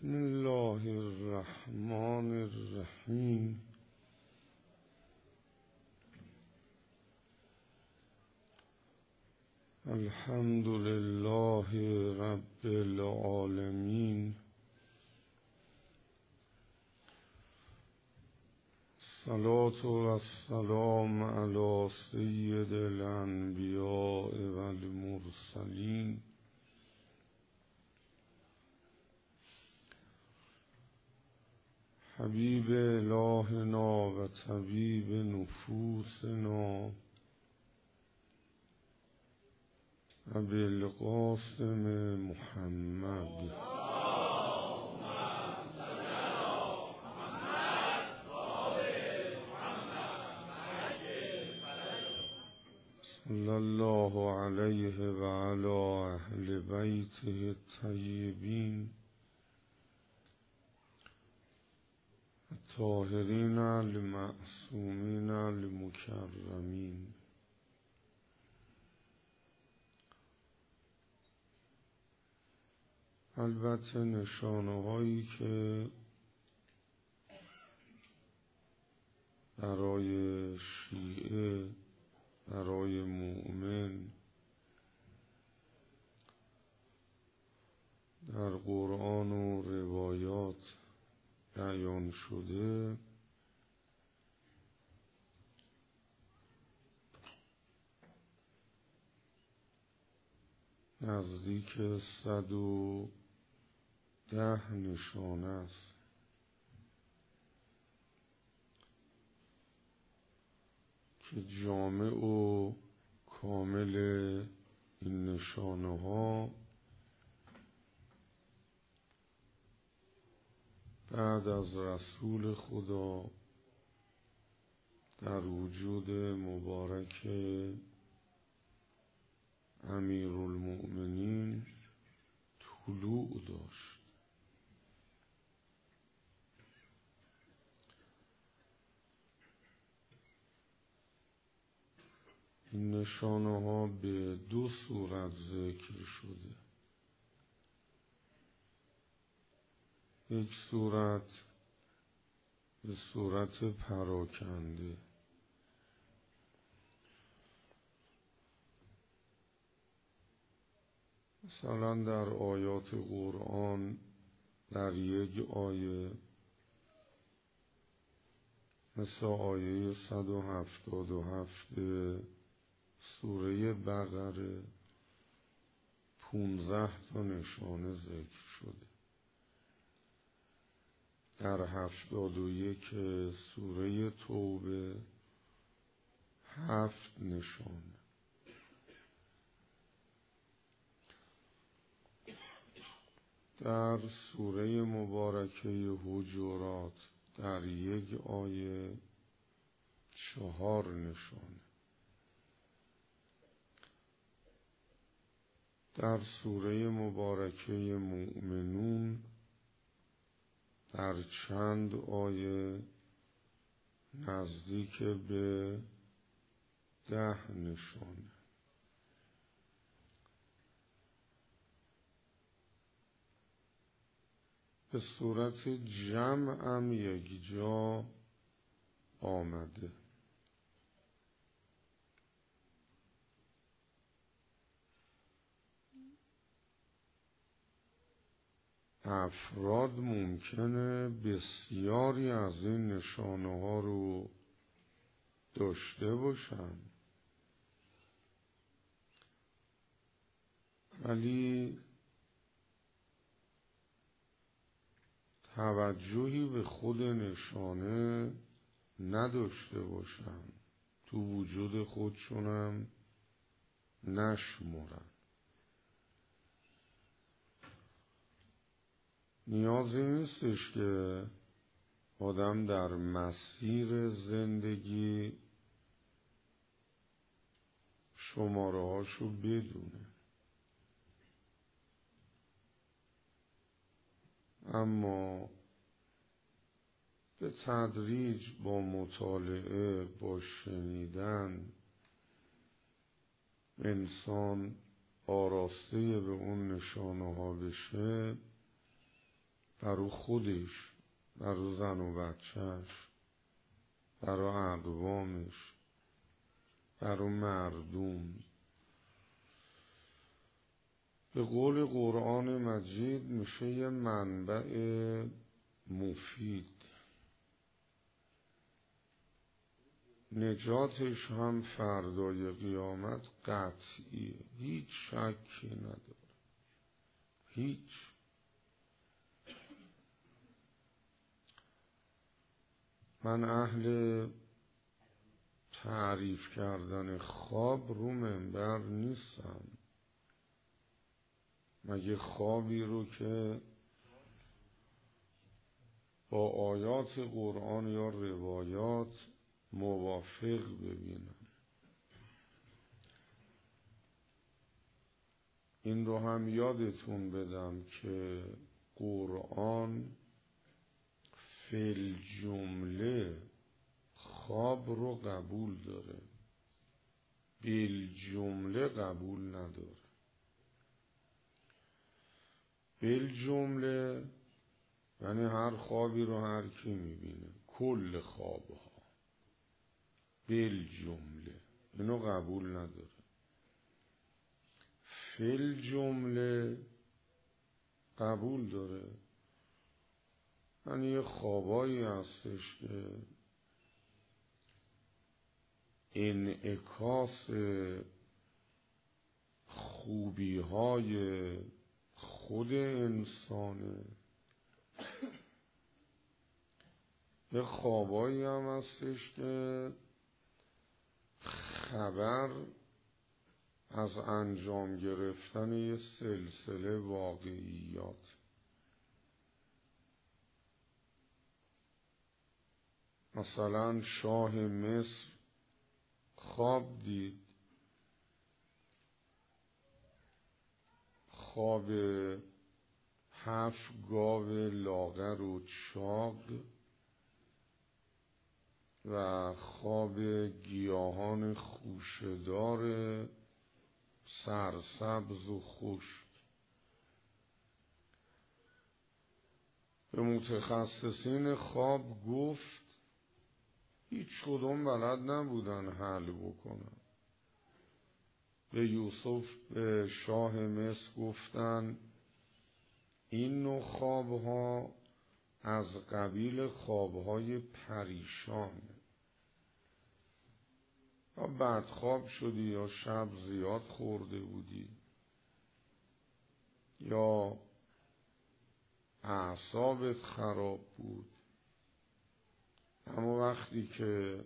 بسم الله الرحمن الرحیم. الحمد لله رب العالمین. الصلاة والسلام علی سید الانبیاء والمرسلین حبیب الهنا و طبیب نفوسنا ابوالقاسم محمد صلی الله علیه و علی اهل بیته الطیبین الطاهرین المعصومین المکرمین. البته نشانه هایی که برای شیعه، برای مؤمن در قرآن و روایات بیان شده نزدیک 110 نشانه است که جامع و کامل این نشانه ها بعد از رسول خدا در وجود مبارک امیرالمؤمنین طلوع داشت. این نشانه ها به 2 صورت ذکر شده. یک صورت به صورت پراکنده، مثلا در آیات قرآن در یک آیه مثل آیه 177 سوره بقره 15 تا نشانه ذکر شده. در 71 سوره توبه 7 نشانه. در سوره مبارکه حجرات در یک آیه 4 نشانه. در سوره مبارکه مؤمنون در چند آیه نزدیک به 10 نشانه. به صورت جمع هم یک جا آمده. افراد ممکنه بسیاری از این نشانه ها رو داشته باشن ولی توجهی به خود نشانه نداشته باشن، تو وجود خودشونم نشمرن. نیازی نیستش که آدم در مسیر زندگی شماره هاشو بدونه، اما به تدریج با مطالعه، با شنیدن انسان آراسته به اون نشانه ها بشه برای خودش، برای زن و بچهش، برای اقوامش، برای مردم. به قول قرآن مجید میشه یه منبع مفید. نجاتش هم فردای قیامت قطعیه، هیچ شکی نداره، هیچ. من اهل تعریف کردن خواب رو منبر نیستم، مگه خوابی رو که با آیات قرآن یا روایات موافق ببینم. این رو هم یادتون بدم که قرآن فی الجمله خواب رو قبول داره، بالجمله قبول نداره. بالجمله یعنی هر خوابی رو هر کی میبینه، کل خوابها، بالجمله اینو قبول نداره. فی الجمله قبول داره. یعنی یه خوابایی هستش که انعکاس خوبی های خود انسانه. یه خوابایی هم هستش که خبر از انجام گرفتن یه سلسله واقعیات. مثلا شاه مصر خواب دید، خواب 7 گاو لاغر و چاق و خواب گیاهان خوشه‌دار سرسبز و خشک. به متخصصین خواب گفت، هیچ کدوم بلد نبودن حل بکنن. به یوسف، به شاه مصر گفتن این نوع خوابها از قبیل خوابهای پریشان، یا بدخواب شدی، یا شب زیاد خورده بودی، یا اعصابت خراب بود. اما وقتی که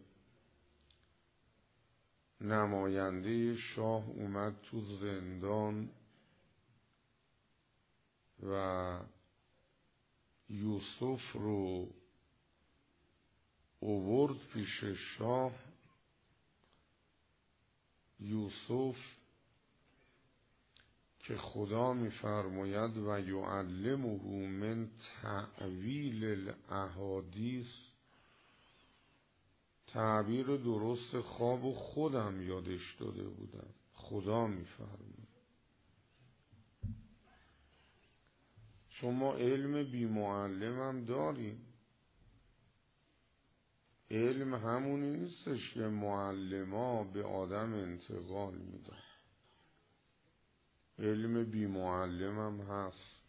نماینده شاه اومد تو زندان و یوسف رو آورد پیش شاه، یوسف که خدا می‌فرماید و یعلمه من تأویل الاحادیث، تعبیر درست خواب و خودم یادش داده بودم. خدا می‌فرماید شما علم بی معلم هم داریم. علم همونی نیستش که معلما به آدم انتقال میدن، علم بی معلم هم هست.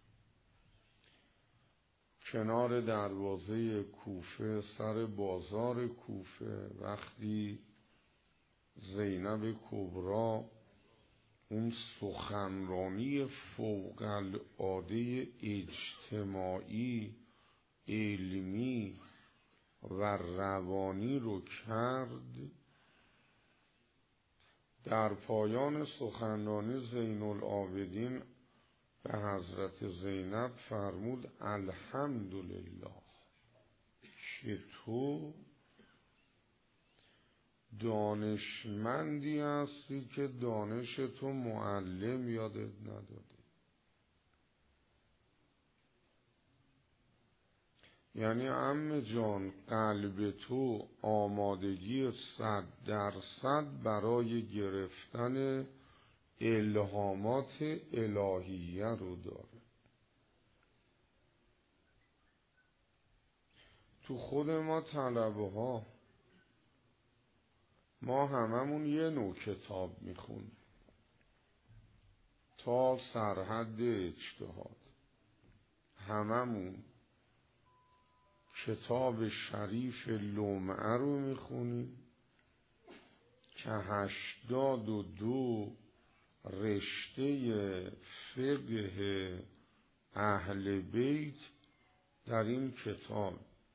کنار دروازه کوفه، سر بازار کوفه، وقتی زینب کبرا اون سخنرانی فوق العاده اجتماعی، علمی و روانی رو کرد، در پایان سخنرانی زین العابدین به حضرت زینب فرمود الحمدلله که تو دانشمندی هستی که دانش تو معلم یادت نداده. یعنی عمه جان، قلب تو آمادگی 100% برای گرفتن الهامات الهیه رو داره. تو خود ما طلبه ها ما هممون یه نوع کتاب میخونیم تا سرحد اجتهاد. هممون کتاب شریف لمعه رو میخونیم که 82 رشته فقه اهل بیت در این کتاب.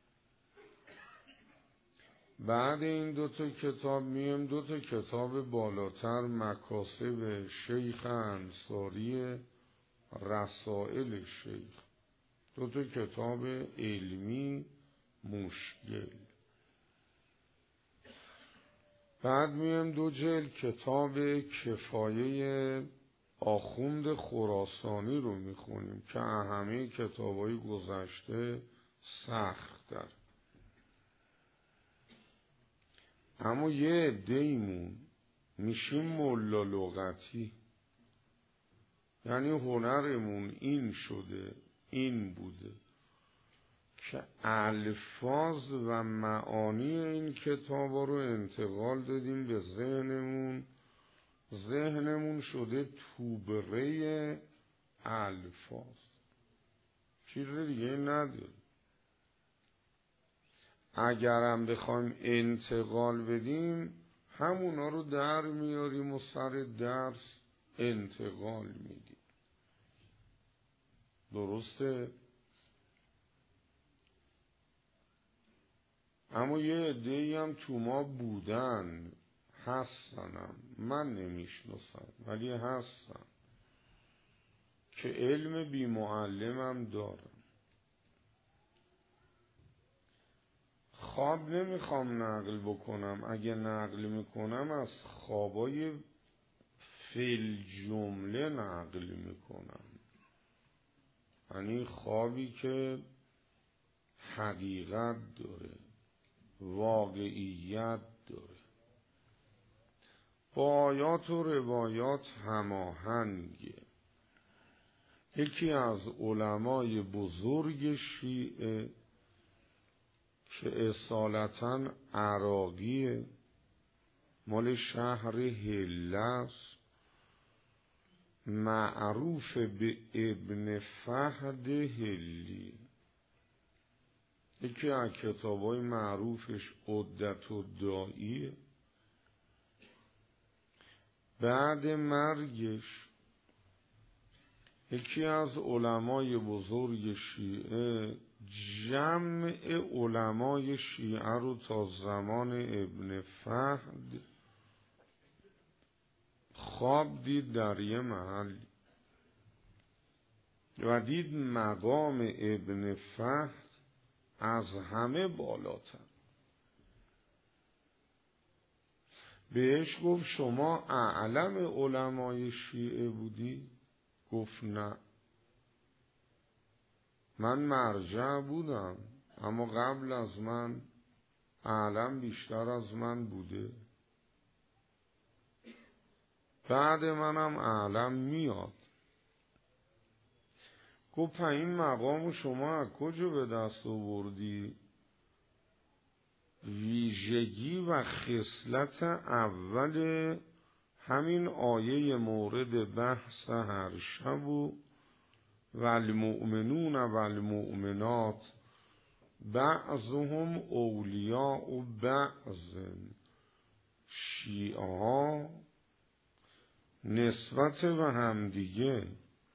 بعد این 2 کتاب میم 2 کتاب بالاتر، مکاسب شیخ انصاری، رسائل شیخ، 2 کتاب علمی مشکل. بعد میم 2 جلد کتاب کفایه آخوند خراسانی رو میخونیم که همه کتابای گذشته سخت در. اما یه عده‌ایمون میشیم ملا لغتی، یعنی هنرمون این شده، این بوده که الفاظ و معانی این کتابا رو انتقال دادیم به ذهنمون. ذهنمون شده توبره الفاظ، چیز دیگه نداره. اگرم بخوایم انتقال بدیم همونا رو در میاریم و سر درس انتقال میدیم. درسته؟ اما یه عده‌ای هم تو ما بودن، هستنم، من نمیشناسم ولی هستن، که علم بی معلمم دارم. خواب نمیخوام نقل بکنم، اگه نقل میکنم از خوابای فی جمله نقل میکنم، یعنی خوابی که حقیقت داره، واقعیت داره، با آیات و روایات هماهنگه. یکی از علمای بزرگ شیعه که اصالتاً عراقیه، مال شهر حله است، معروف به ابن فهد حلی. یکی از کتابای معروفش عدت الداعیه. بعد مرگش یکی از علمای بزرگ شیعه جمع علمای شیعه رو تا زمان ابن فهد خواب دید در یه محل و دید مقام ابن فهد از همه بالاتر. بهش گفت شما اعلم علمای شیعه بودی؟ گفت نه، من مرجع بودم اما قبل از من اعلم بیشتر از من بوده، بعد منم اعلم میاد. گفت این مقام شما از کجا به دست آوردی؟ ویژگی و خصلت اول همین آیه مورد بحث هر شب و والمؤمنون والمؤمنات بعضهم اولیاء و بعض. شیعه ها نسبت به همدیگه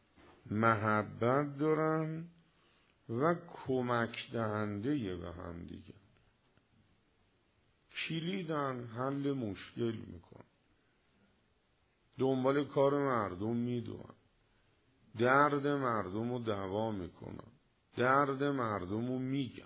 محبت دارن و کمک دهنده به همدیگه، کلیدن حل مشکل میکن، دنبال کار مردم میدونن، درد مردم رو دوا میکنن، درد مردم رو میگن.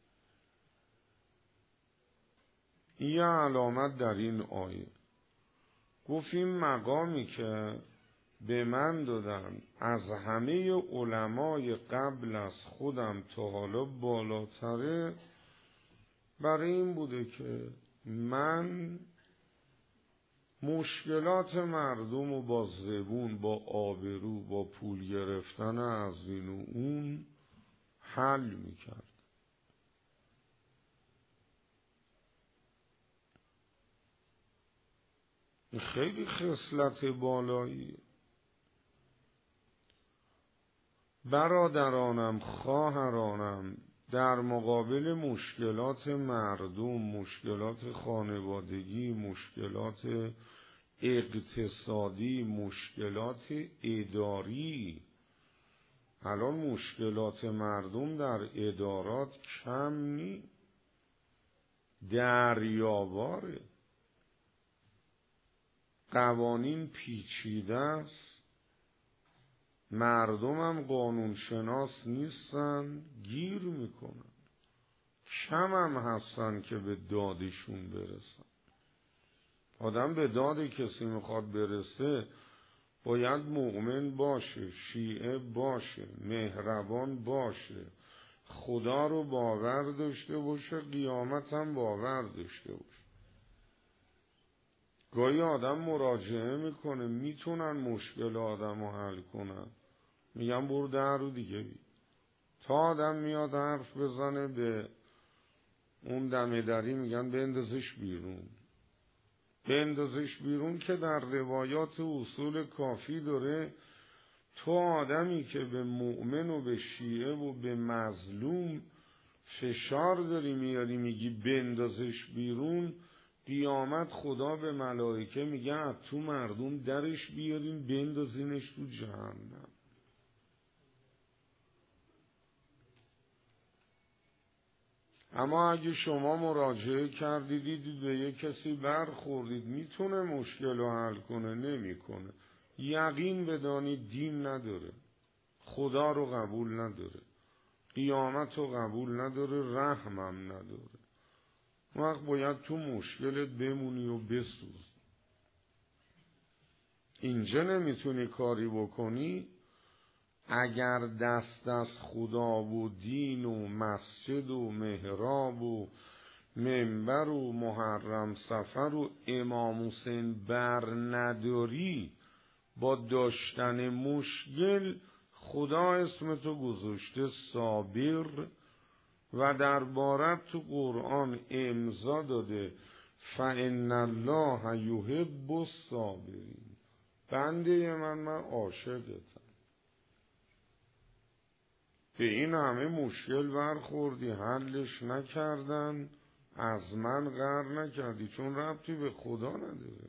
این یه علامت در این آیه. گفت این مقامی که به من دادن از همه علمای قبل از خودم تا حالا بالاتره، برای این بوده که من مشکلات مردم رو با زبون، با آبرو، با پول گرفتن از این و اون حل میکرد. خیلی خصلت بالایی. برادرانم، خواهرانم، در مقابل مشکلات مردم، مشکلات خانوادگی، مشکلات اقتصادی، مشکلات اداری، الان مشکلات مردم در ادارات کم نی، دریاواره، قوانین پیچیده است، مردم هم قانون شناس نیستن، گیر میکنن، کم هم هستن که به دادشون برسن. آدم به داد کسی میخواد برسه باید مؤمن باشه، شیعه باشه، مهربان باشه، خدا رو باور داشته باشه، قیامت هم باور داشته باشه. گاهی آدم مراجعه میکنه، میتونن مشکل آدم رو حل کنن، میگم برو در رو دیگه بی. تا آدم میاد حرف بزنه به اون دم دری میگن بندازش بیرون. بندازش بیرون که در روایات اصول کافی داره. تو آدمی که به مؤمن و به شیعه و به مظلوم فشار داری میاری میگی بندازش بیرون، قیامت خدا به ملائکه میگه از تو مردم درش بیارین بندازینش تو جهنم. اما اگه شما مراجعه کردید به یک کسی برخوردید میتونه مشکل رو حل کنه، نمیکنه، یقین بدانید دین نداره، خدا رو قبول نداره، قیامت رو قبول نداره، رحمم نداره. وقت باید تو مشکلت بمونی و بسوز. اینجا نمیتونی کاری بکنی، اگر دست از خدا و دین و مسجد و محراب و منبر و محرم سفر و امام حسین بر نداری، با داشتن مشکل خدا اسم تو گذاشته صابر و دربارت تو قرآن امضا داده فإن الله یحب الصابرین. بنده من عاشقتم. به این همه مشکل برخوردی حلش نکردن، از من قهر نکردی، چون ربطی به خدا نداره.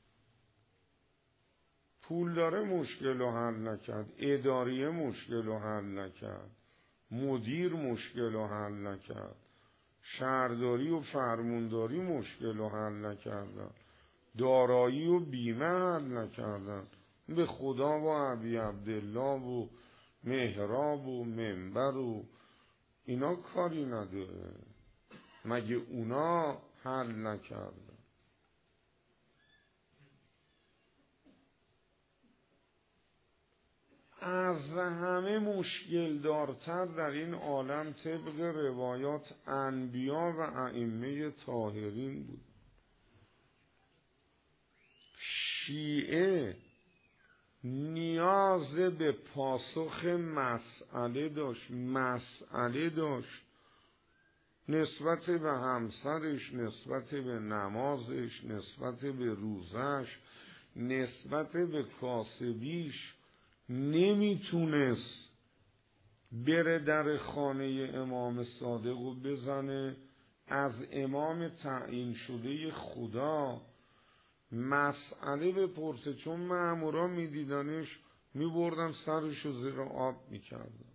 پول داره مشکل رو حل نکرد، اداریه مشکل رو حل نکرد، مدیر مشکل رو حل نکرد، شهرداری و فرمانداری مشکل رو حل نکردن، دارایی و بیمه حل نکردن. به خدا و ابی عبدالله و محراب و منبر و اینا کاری نداره، مگه اونا حل نکردن؟ از همه مشکل دارتر در این عالم طبق روایات انبیا و ائمه طاهرین بود. شیعه نیاز به پاسخ مسئله داشت، نسبت به همسرش، نسبت به نمازش، نسبت به روزش، نسبت به کاسبیش. نمیتونست بره در خانه امام صادق و بزنه از امام تعیین شده خدا مسئله بپرسه، چون مامورا میدیدنش میبردن سرشو زیر آب میکردن.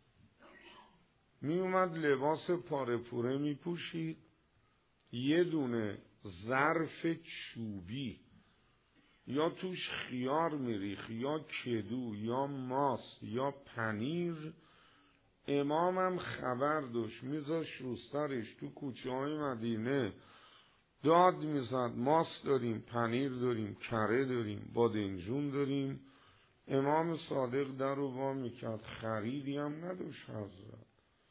میومد لباس پاره پوره میپوشید، یه دونه ظرف چوبی یا توش خیار میریخ یا کدو یا ماست یا پنیر، امامم خبر داشت میذاش رو سرش، تو کوچه های مدینه داد میزد ماست داریم، پنیر داریم، کره داریم، بادنجون داریم. امام صادق در رو وا میکرد، خریدی هم نداشت حضرت،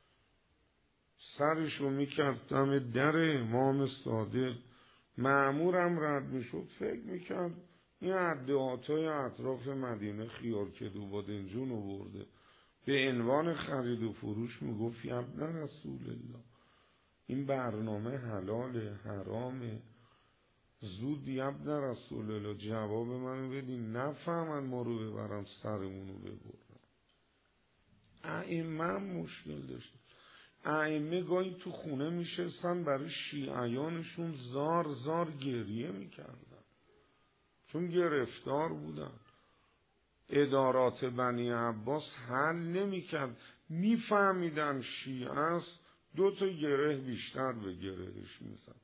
سرش رو میکرد دم در امام صادق. مأمورم رد میشد فکر میکرد این عدهاتای اطراف مدینه خیار کدو بادنجون آورده، به عنوان خرید و فروش میگفت ابن رسول الله این برنامه حلاله حرامه، زود یبن رسول الله جواب منو بدین، نفهمن ما رو ببرن سرمونو ببرن. ائمه هم مشکل داشت. ائمه گاهی تو خونه میشستن برای شیعیانشون زار زار گریه میکردن، چون گرفتار بودن. ادارات بنی عباس حل نمیکرد، میفهمیدن شیعه است، 2 گره بیشتر به گرهش میزن.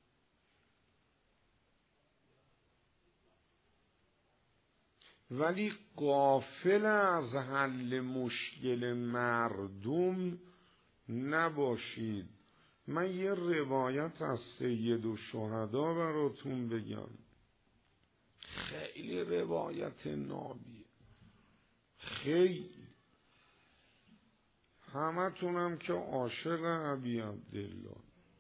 ولی غافل از حل مشکل مردم نباشید. من یه روایت از سید الشهدا براتون بگم، خیلی روایت نابیه، خیلی. همه تونم که عاشق ابی عبدالله.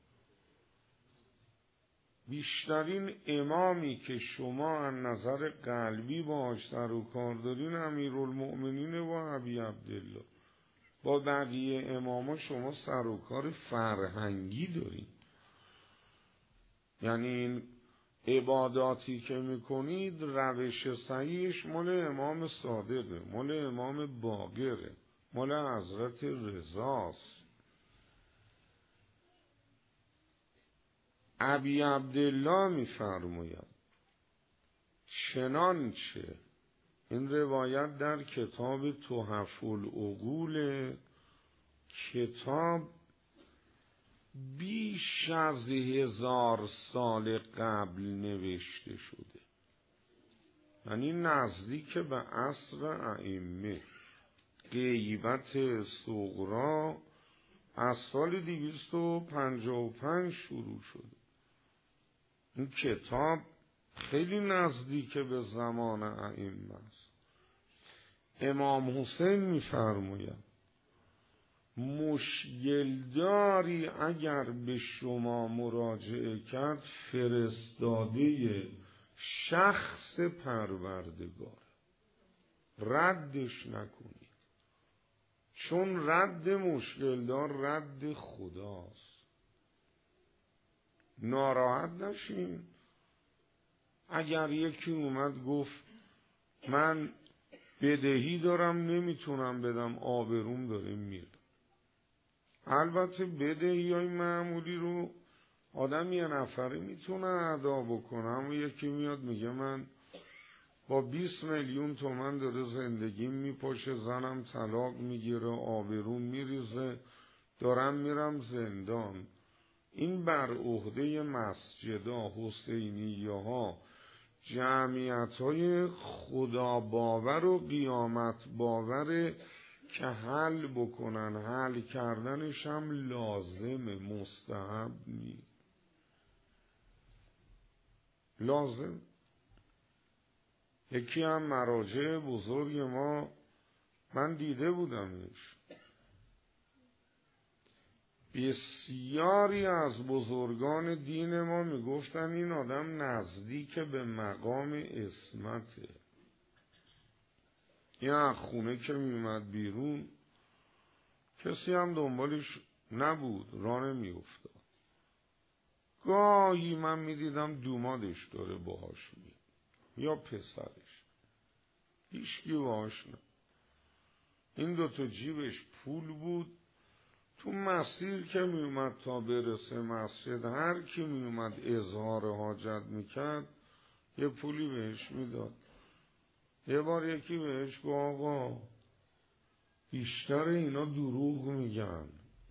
بیشترین امامی که شما از نظر قلبی باهاش سر و کار دارین امیرالمؤمنین و ابی عبدالله. با بقیه اماما شما سر و کار فرهنگی دارین. یعنی این عباداتی که میکنید روش صحیحش مال امام صادقه، مال امام باقره، مال حضرت رضاست. ابی عبدالله میفرماید چنانچه این روایت در کتاب تحف العقول، کتاب بیش از 1000 سال قبل نوشته شده، یعنی نزدیک به عصر ائمه. غیبت صغرا از سال 255 شروع شده. این کتاب خیلی نزدیک به زمان ائمه است. امام حسین می‌فرماید مشکل داری اگر به شما مراجعه کرد، فرستاده شخص پروردگار، ردش نکنید، چون رد مشکل دار رد خداست. ناراحت نشین. اگر یکی اومد گفت من بدهی دارم نمیتونم بدم، آبروم داره میره. البته بدهی های معمولی رو آدم یه نفره میتونه ادا بکنه، اما یکی میاد میگه من با 20 میلیون تومان داره زندگی میپاشه، زنم طلاق میگیره، آبروم میریزه، دارم میرم زندان. این بر عهده مسجدها، حسینیه ها، جمعیت های خدا باور و قیامت باور که حل بکنن. حل کردنش هم لازم، مستحب نیست، لازم. یکی هم مراجع بزرگ ما، من دیده بودمش، بسیاری از بزرگان دین ما میگفتن این آدم نزدیک به مقام عصمته. این خونه که میومد بیرون کسی هم دنبالش نبود، راه نمیافتاد. گاهی من میدیدم دومادش داره باهاش میاد یا پسرش، هیچکی باهاش نه. این 2 جیبش پول بود. تو مسیر که میومد تا برسه مسجد، هر کی میومد اظهار حاجت میکرد یه پولی بهش میداد. یه بار یکی بهش گفت آقا بیشتر اینا دروغ میگن،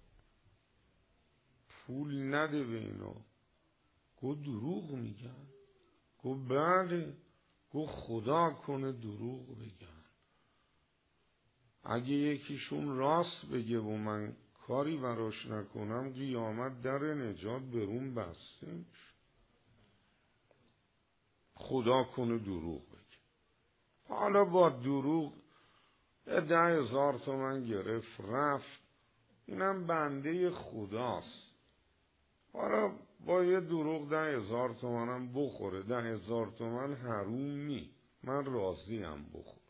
پول نده به اینا. گفت دروغ میگن؟ گفت بله. گفت خدا کنه دروغ بگن. اگه یکیشون راست بگه و من کاری براش نکنم، قیامت در نجات برون بسته میشه. خدا کنه دروغ بگه. حالا با دروغ 10,000 تومان گرفت رفت، اینم بنده خداست. حالا با یه دروغ 10,000 تومانم بخوره، 10,000 تومان حروم نی، من راضیم بخور.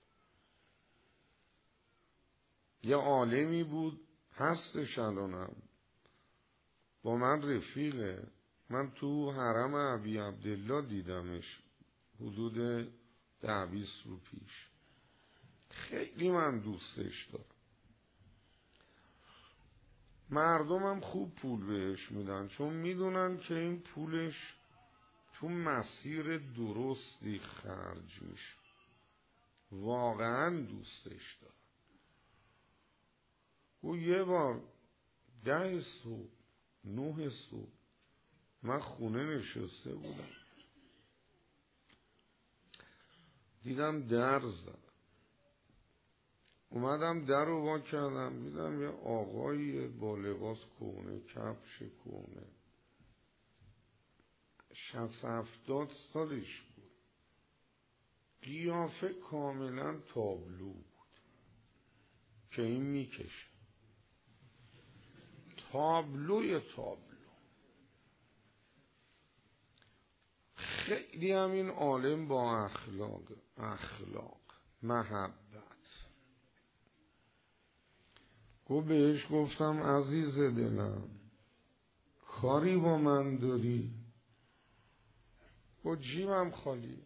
یه عالمی بود، هستش الانم، با من رفیقه. من تو حرم ابی عبدالله دیدمش حدود 10-20 رو پیش. خیلی من دوستش دارم. مردمم خوب پول بهش میدن، چون میدونن که این پولش تو مسیر درستی خرج میشه. واقعا دوستش دارم. و یه بار 10 صبح 9 صبح من خونه نشسته بودم، دیدم در زد. اومدم در رو وا کردم، دیدم یه آقایی با لباس کهنه، کفش کهنه، 60-70 سالش بود، قیافه کاملا تابلو بود که این میکشه، تابلو. خیلی هم این عالم با اخلاق محبت. بهش گفتم عزیز دلم کاری با من داری؟ جیبم خالی،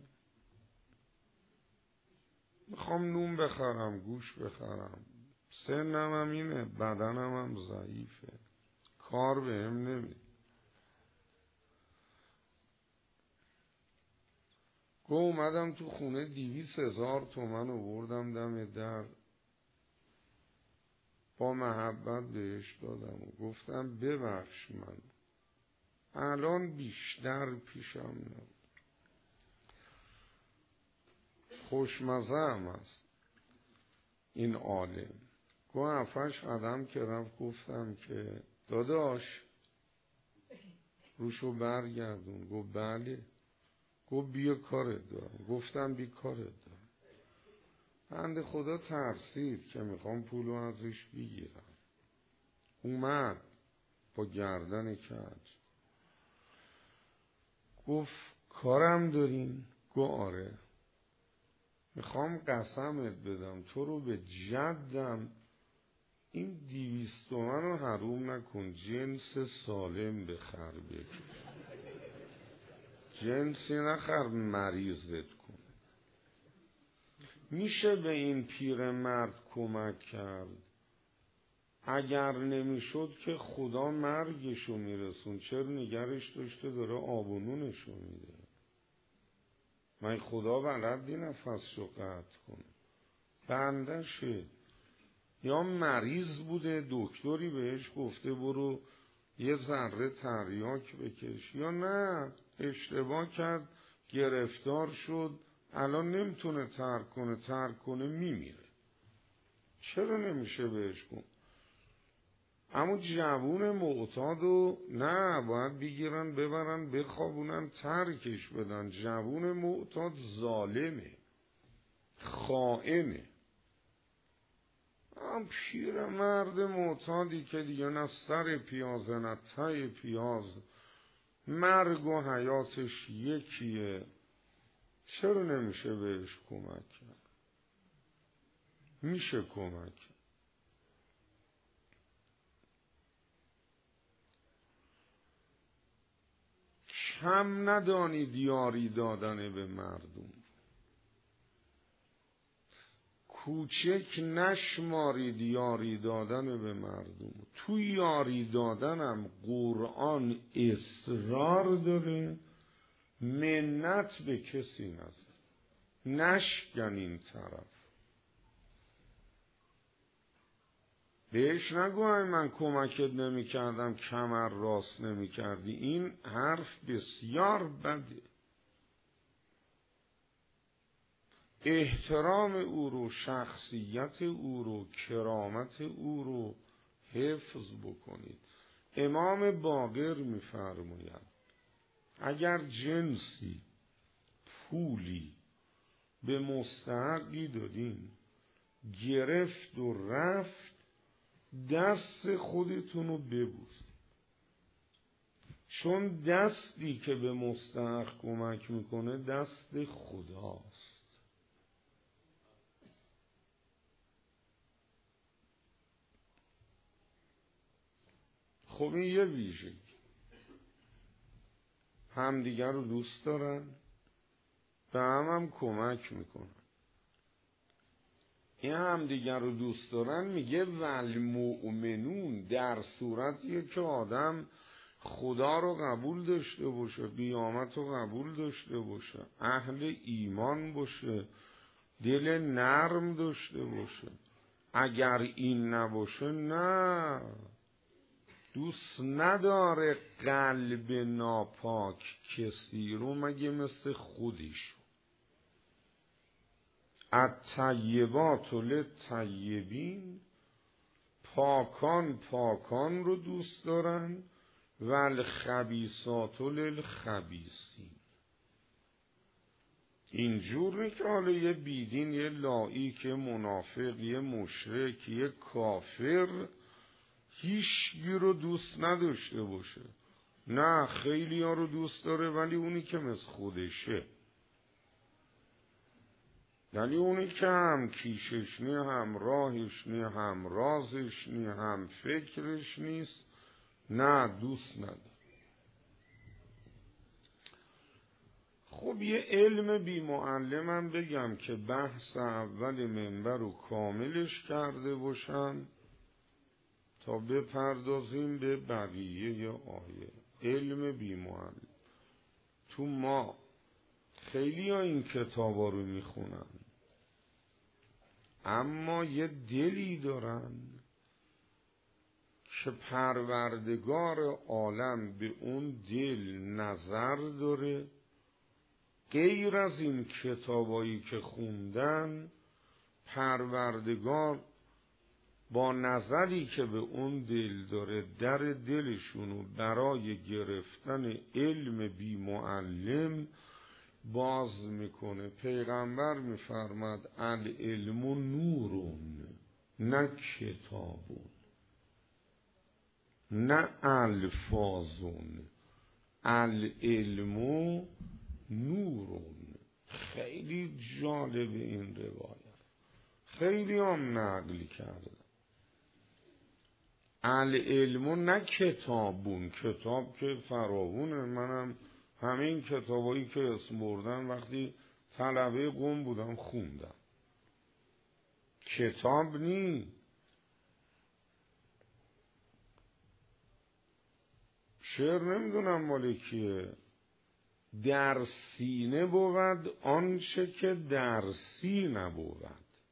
میخوام نون بخرم، گوش بخرم، سنم هم اینه، بدنم هم ضعیفه، کار بهم نمیده. اومدم تو خونه 200,000 تومن آوردم دم در، با محبت بهش دادم و گفتم ببخش من الان بیشتر پیشم نبود. خوشمزه هم هست این عالم. 7-8 قدم که رفت گفتم که داداش روشو برگردون. گفت بله. گفت بیا کارت دارم. گفتم بی کارت دارم. بنده خدا ترسید که میخوام پولو ازش بگیرم، اومد با گردن کج گفت کارم دارین؟ گفت آره. میخوام قسمت بدم تو رو به جدم این 200 تومن رو حروم نکن، جنس سالم بخر بکن، جنسی نخر مریضت کن. میشه به این پیرمرد کمک کرد؟ اگر نمیشد که خدا مرگشو میرسون، چرا نگرش داشته داره آب و نونشو میده؟ من خدا بلدی نفسشو قطع کنه، بندشه. یا مریض بوده دکتری بهش گفته برو یه ذره تریاک بکش، یا نه اشتباه کرد گرفتار شد الان نمیتونه ترک کنه میمیره. چرا نمیشه بهش کن؟ اما جوون معتادو نه، باید بگیرن ببرن بخوابونن ترکش بدن. جوون معتاد ظالمه، خائنه. پیر مرد معتادی که دیگه نه سر پیازه نه ته پیاز، مرگ و حیاتش یکیه، چرا نمیشه بهش کمک کرد؟ میشه کمک کرد. کم ندانید یاری دادن به مردم، کوچک نشمارید یاری دادن به مردم. تو یاری دادنم قرآن اصرار داره منت به کسی نزن، نشکن این طرف. بهش نگو من کمکت نمی کردم کمر راست نمی کردی. این حرف بسیار بده. احترام او رو، شخصیت او رو، کرامت او رو حفظ بکنید. امام باقر می‌فرماید اگر جنسی پولی به مستحقی دادین گرفت و رفت، دست خودتون رو ببوس، چون دستی که به مستحق کمک میکنه دست خداست. خب این یه ویژگی. همدیگر رو دوست دارن، به هم کمک میکنن. این همدیگر رو دوست دارن میگه والمؤمنون، در صورتیه که آدم خدا رو قبول داشته باشه، قیامت رو قبول داشته باشه، اهل ایمان باشه، دل نرم داشته باشه. اگر این نباشه نه، دوست نداره قلب ناپاک کسی رو مگه مثل خودش. الطیبات للطیبین، پاکان پاکان رو دوست دارن، والخبیثات للخبیثین. اینجور که حالا یه بیدین، یه لایق، یه منافق، یه مشرک، یه کافر هیچگی رو دوست نداشته باشه. نه، خیلی ها رو دوست داره، ولی اونی که مثل خودشه، یعنی اونی که هم کیشش نی، هم راهش نی، هم رازش نی، هم فکرش نیست، نه دوست نداره. خب یه علم بی معلمم بگم که بحث اول منبر رو کاملش کرده باشم تا بپردازیم به بقیه آیه. علم بی معلم. تو ما خیلی ها این کتابا رو میخونن، اما یه دلی دارن که پروردگار عالم به اون دل نظر داره. غیر از این کتابایی که خوندن، پروردگار با نظری که به اون دل داره در دلشونو برای گرفتن علم بی معلم باز میکنه. پیغمبر میفرماد العلم نورون نه کتابون نه الفاظون، العلم نورون. خیلی جالب این روایت، خیلی هم نقل کرده. العلم نه کتابون، کتاب که فراوونه، منم همین کتابایی که اسم بردم وقتی طلبه قم بودم خوندم. کتاب نی. شعر نمیدونم مال کیه. در سینه بود آنچه که در سی نبود.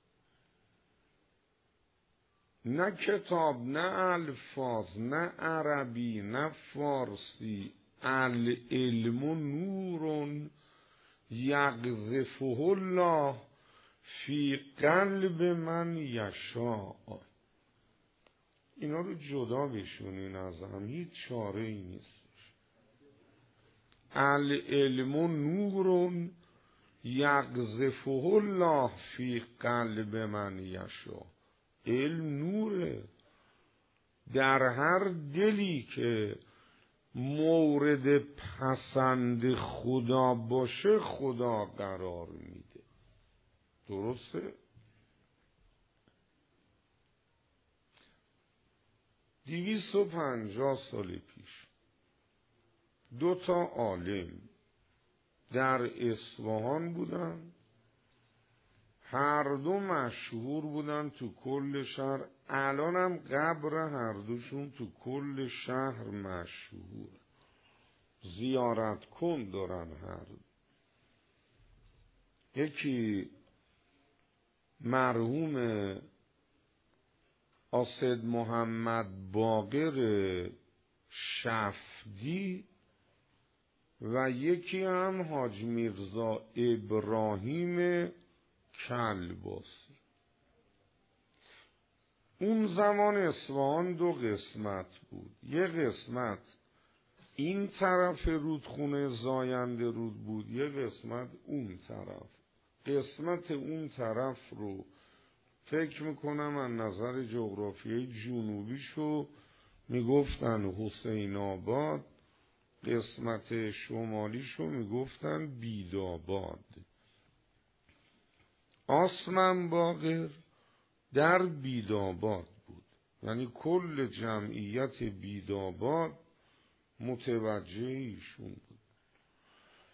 نه کتاب، نه الفاظ، نه عربی، نه فارسی. العلم نور یقذفه الله فی قلب من یشاء. اینا رو جدا بشونین از هم، هیچ چاره ای نیست. العلم نور یقذفه الله فی قلب من یشاء. علم نوره، در هر دلی که مورد پسند خدا باشه خدا قرار میده. درسته؟ 250 سال پیش 2 عالم در اصفهان بودن، هر دو مشهور بودن تو کل شهر. الان هم قبر هر دوشون تو کل شهر مشهور، زیارت کن دارن هر دو. یکی مرحوم اسد محمد باقر شفدی و یکی هم حاج میرزا ابراهیم کلباسی. اون زمان اصفهان 2 قسمت بود. یه قسمت این طرف رودخونه زاینده رود بود، یه قسمت اون طرف. قسمت اون طرف رو فکر میکنم از نظر جغرافیای جنوبیشو میگفتن حسین آباد، قسمت شمالیشو میگفتن بیداباد. آسمن باقر در بیداباد بود، یعنی کل جمعیت بیداباد متوجه ایشون بود.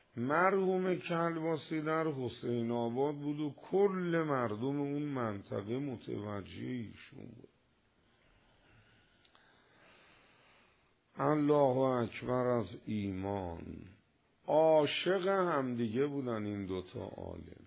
مرحوم کلباسی در حسین آباد بود و کل مردم اون منطقه متوجه ایشون بود. الله اکبر از ایمان. عاشق همدیگه بودن این دوتا عالم.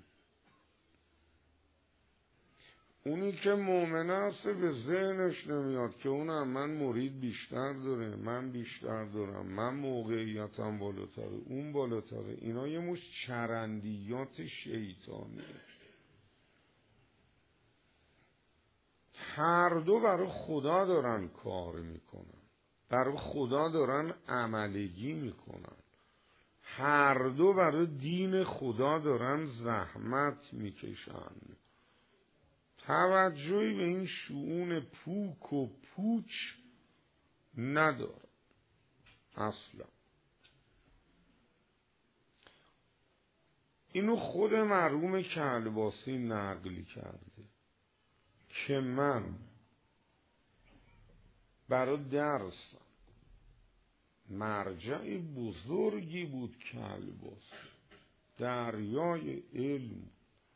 اونی که مؤمن است به ذهنش نمیاد که اونم من مرید بیشتر داره، من بیشتر دارم، من موقعیتم بالاتره، اون بالاتره. اینا یه مش چرندیات شیطانیه. هر دو برای خدا دارن کار میکنن، برای خدا دارن عملگی میکنن، هر دو برای دین خدا دارن زحمت میکشن. توجهی به این شؤون پوک و پوچ نداره اصلا. اینو خود مرحوم کلباسی نقل کرده که من برای درس مرجع بزرگی بود کلباسی، دریای علم.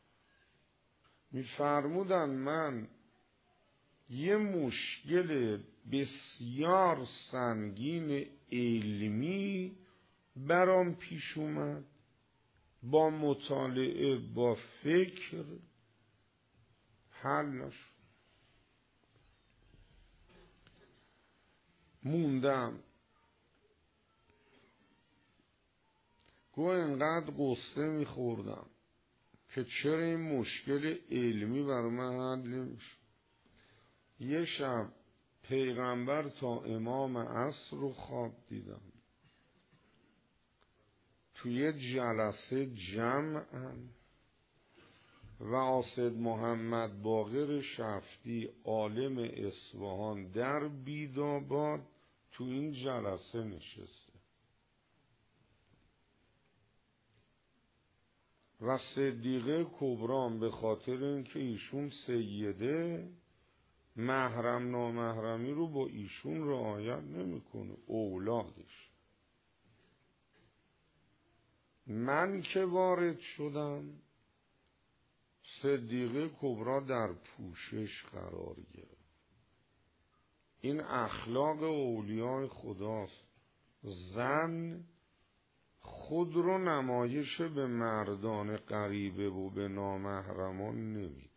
می‌فرمودن من یه مشکل بسیار سنگین علمی برام پیش اومد، با مطالعه با فکر حل نشد. موندم. گو اینقدر قصه میخوردم که چرا این مشکل علمی برای من حل نمیشه. یه شب پیغمبر تا امام عصر رو خواب دیدم. توی جلسه جمعاً و اسد محمد باقر شفتی عالم اصفهان در بیداباد تو این جلسه نشسته و صدیقه کبرام به خاطر اینکه ایشون سیده محرم نامحرمی رو با ایشون رعایت نمیکنه، اولادش. من که وارد شدم صدیقه کبرا در پوشش قرار گرفت. این اخلاق اولیای خداست. زن خود رو نمایش به مردان غریبه و به نامحرمان نمیده.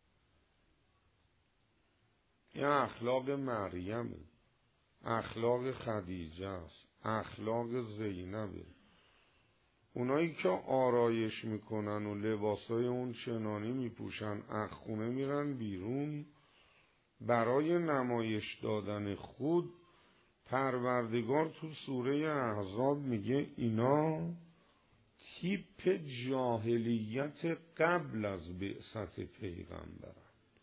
این اخلاق مریم، اخلاق خدیجه است، اخلاق زینبه. اونایی که آرایش میکنن و لباسای اون چنانی میپوشن، از خونه میرن بیرون برای نمایش دادن خود، پروردگار تو سوره احزاب میگه اینا تیپ جاهلیت قبل از بعثت پیغمبرن.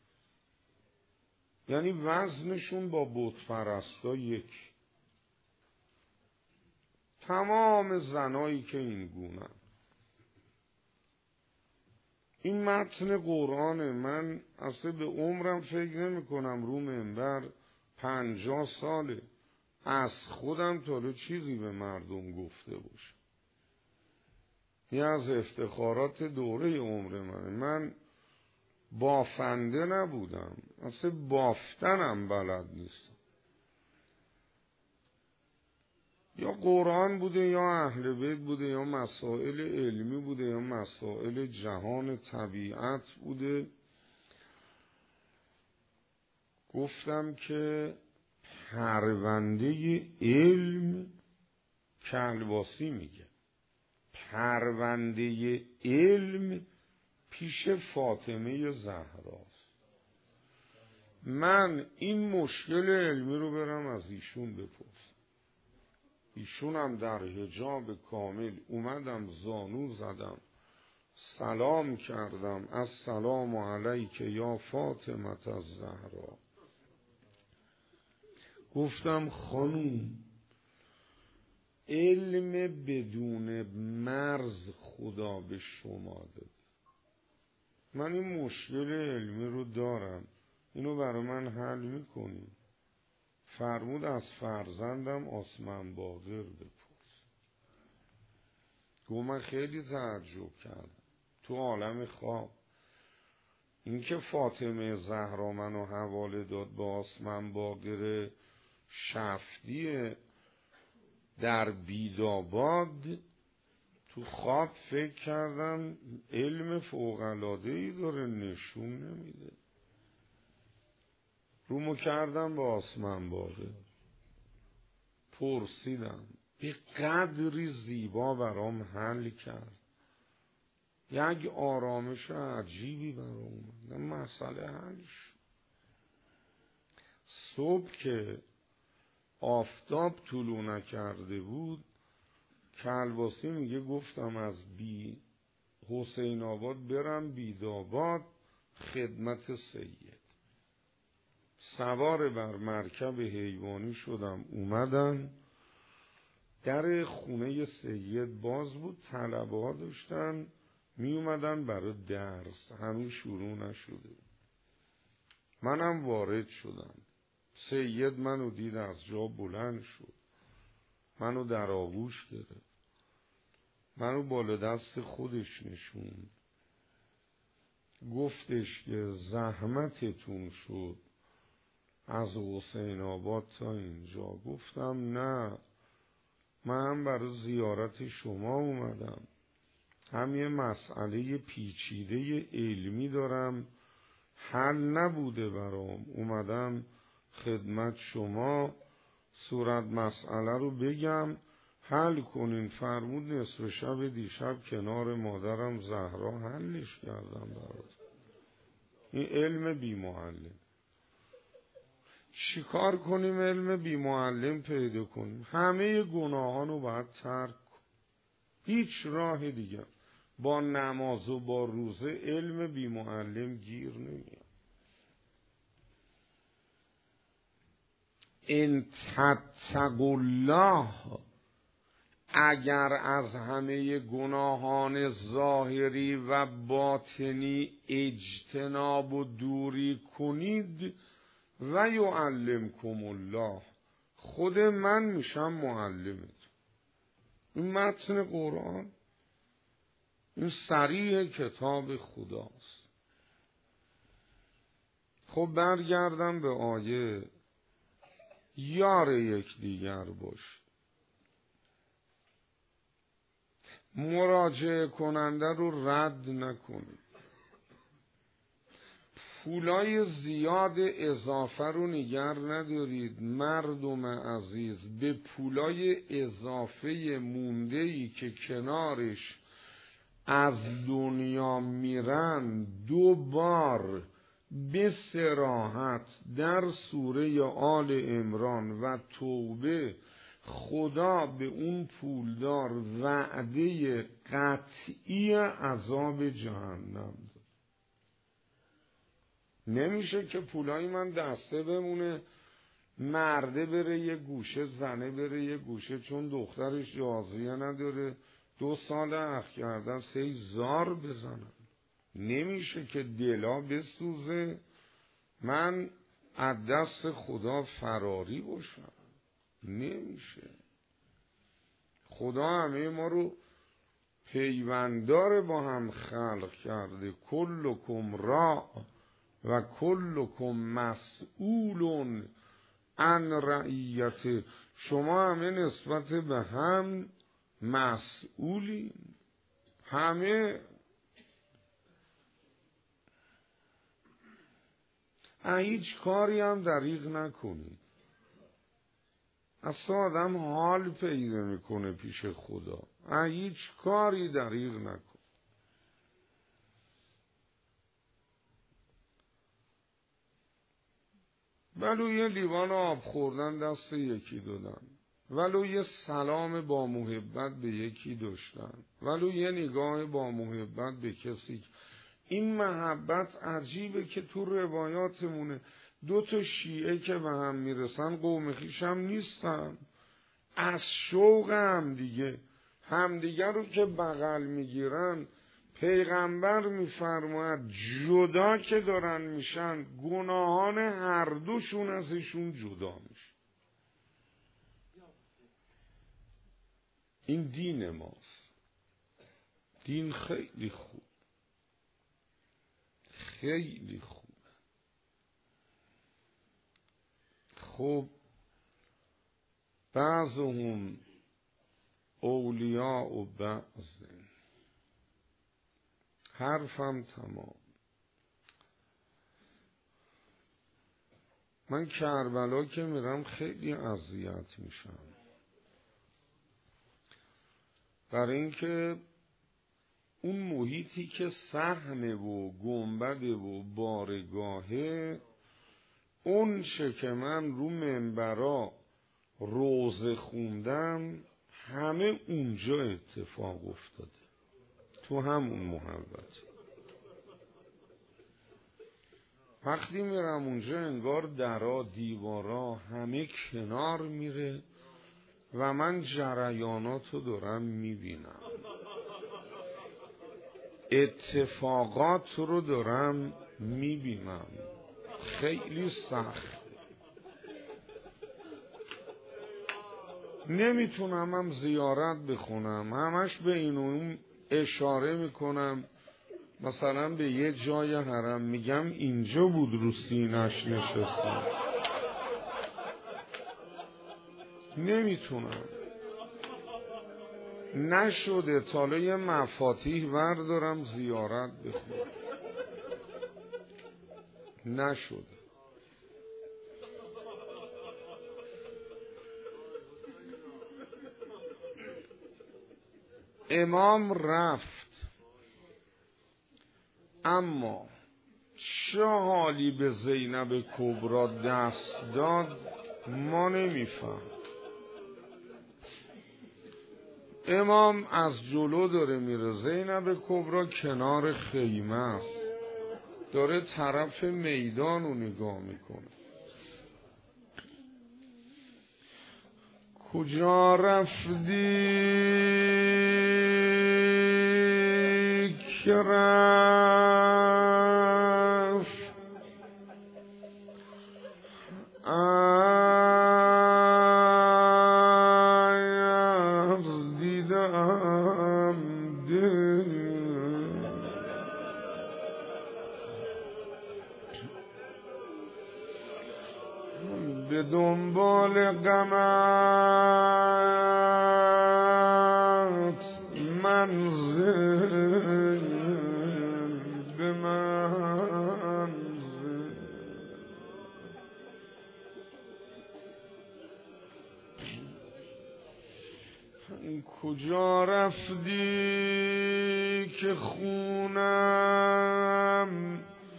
یعنی وزنشون با بت پرستا یک. تمام زنایی که این گونه. این متن قرآن من اصلا به عمرم فکر نمی کنم رو منبر 50 ساله از خودم تا چیزی به مردم گفته باشه. یه از افتخارات دوره عمر منه. من بافنده نبودم، اصلا بافتنم بلد نیستم. یا قرآن بوده یا اهل بیت بوده یا مسائل علمی بوده یا مسائل جهان طبیعت بوده. گفتم که پرونده علم کلباسی میگه پرونده علم پیش فاطمه زهراست. من این مشکل علمی رو برم از ایشون بپرسم. ایشون هم در حجاب کامل اومدم زانو زدم سلام کردم السلام علیک یا فاطمه الزهرا. گفتم خانوم علم بدون مرز خدا به شما داده. من این مشکل علمی رو دارم، اینو برای من حل میکنی؟ فرمود از فرزندم آسمان باقر بپرس. من خیلی تعجب کردم تو عالم خواب. اینکه فاطمه زهرا منو حواله داد به آسمن باقر شفتی در بیداباد، تو خواب فکر کردم علم فوق‌العاده‌ای داره نشون نمیده. رومو کردم به آسمن باقر، پرسیدم، به قدری زیبا برام حل کرد، یک آرامش عجیبی برام اومد، مسئله حل شد. صبح که آفتاب طلوع نکرده بود، کلباسی میگه گفتم از حسین آباد برم بیداباد خدمت سید. سوار بر مرکب حیوانی شدم، اومدم در خونه سید باز بود، طلبه ها داشتن می اومدن برای درس، همین شروع نشده. منم وارد شدم. سید منو دید از جا بلند شد، منو در آغوش گرفت، منو بالا دست خودش نشوند، گفتش که زحمتتون شد از حسین آباد تا اینجا. گفتم نه، من برای زیارت شما اومدم، هم یه مسئله پیچیده علمی دارم حل نبوده برام، اومدم خدمت شما صورت مسئله رو بگم حل کنین. فرمود نصف شب دیشب کنار مادرم زهرا حلش کردم برات. این علم بی معلم. چیکار کنیم علم بی معلم پیدا کنیم؟ همه گناهان رو باید ترک کن، هیچ راه دیگه. با نماز و با روزه علم بی معلم گیر نمیاد. ان تتقوا الله، اگر از همه گناهان ظاهری و باطنی اجتناب و دوری کنید و یعلمکم الله، خود من میشم معلمت. این متن قرآن، این صریح کتاب خداست. خب برگردم به آیه، یار یکدیگر باش. مراجعه کننده رو رد نکنید. پولای زیاد اضافه رو نگر ندارید مردم عزیز. به پولای اضافه مونده‌ای که کنارش از دنیا میرن 2 بار به صراحت در سوره آل عمران و توبه خدا به اون پولدار وعده قطعی عذاب جهنم داد. نمیشه که پولای من دسته بمونه، مرده بره یه گوشه، زنه بره یه گوشه، چون دخترش جازیه نداره 2 سال اخ کردن 3 زار بزنن. نمیشه که دلا بسوزه من از دست خدا فراری باشم. نمیشه. خدا همه ما رو پیوندار با هم خلق کرده. کلکم راع و کلکم مسئول عن رعیته. شما همه نسبت به هم مسئولین. همه هیچ کاری هم دریغ نکنید. اصلا آدم حال پیدا میکنه پیش خدا. هیچ کاری دریغ نکن. ولو یه لیوان آب خوردن دست یکی دادن، ولو یه سلام با محبت به یکی داشتن، ولو یه نگاه با محبت به کسی. این محبت عجیبه که تو روایاتمونه. 2 شیعه که به هم میرسن قوم خویش هم نیستن، از شوق همدیگه رو که بغل میگیرن. پیغمبر میفرماید جدا که دارن میشن گناهان هر دوشون ازشون جدا میشه. این دین ماست. دین خیلی خوب، خیلی خوب. خب بعضهم اولیاء و بعض، حرفم تمام. من کربلا که میرم خیلی اذیت میشم، برای اینکه اون محیطی که صحنه و گنبده و بارگاهه، اون چه که من رو منبرا روزه خوندم همه اونجا اتفاق افتاده، تو همون محبت. وقتی میرم اونجا انگار درا دیوارا همه کنار میره و من جریاناتو دارم میبینم، اتفاقات رو دارم میبینم. خیلی سخت، نمیتونم هم زیارت بخونم، همش به این و اون اشاره میکنم. مثلا به یه جای حرم میگم اینجا بود رو سینش نشستم، نمیتونم، نشده. تا یه مفاتیح بردارم زیارت بخونم، نشده. امام رفت، اما چه حالی به زینب کبرا دست داد ما نمیفهم. امام از جلو داره میره، زینب کبرا کنار خیمه است، داره طرف میدان رو نگاه میکنه. کجا رفتی که رفت از دیدم دل، به دنبال غمت منزل به منزل. کجا رفتی که خونم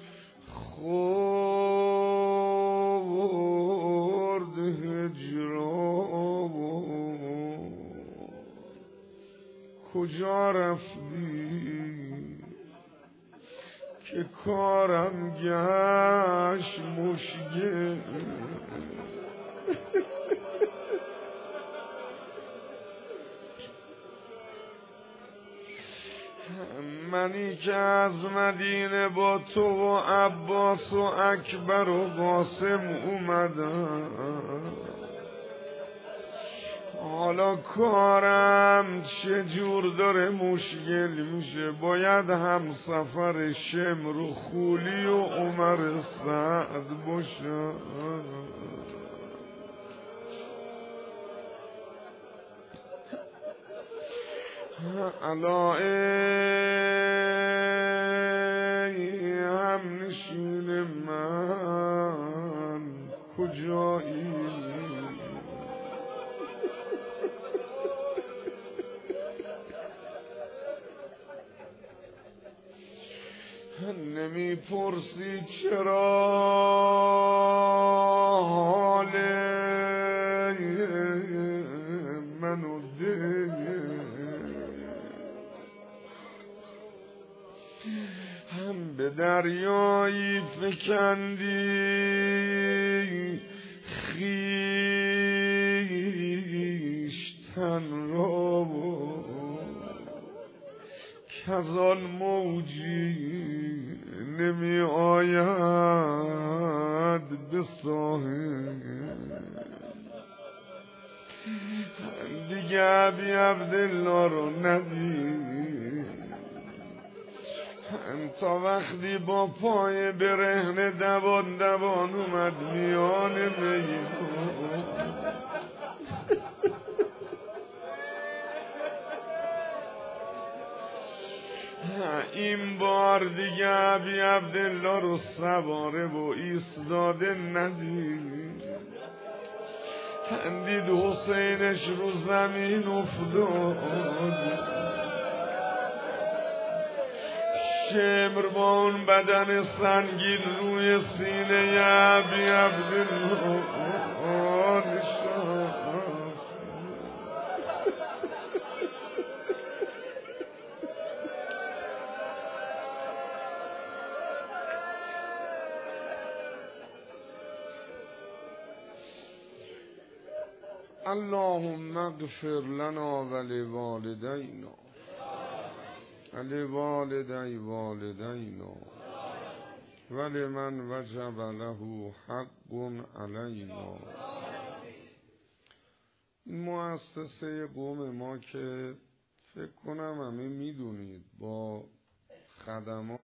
خورد هجران؟ کجا رفتی که کارم گشت مشکل؟ منی که از مدینه با تو و عباس و اکبر و قاسم اومدم، حالا کارم چجور داره مشکل میشه؟ باید هم سفر شمر و خولی و عمر سعد باشم. الا ای هم نشین من کجایی؟ نمی پرسی چرا حال منو ده؟ هم به دریایی فکندی خویشتن را، کزان موجی نمی آید به ساحل. دیگه ابی عبدالله رو ندید، تا وقتی با پای برهنه دوان اومد میان میدون، این بار دیگه ابی عبدالله رو سواره و ایستاده ندید، دید حسینش رو زمین افتاد، شمر با اون بدن سنگین روی سینه ابی عبدالله نشست. اللهم اغفر لنا ولوالدینا ولوالدی والدینا ولمن وجب له حق علینا. این مؤسسه قوم ما که فکر کنم همه میدونید با خدمات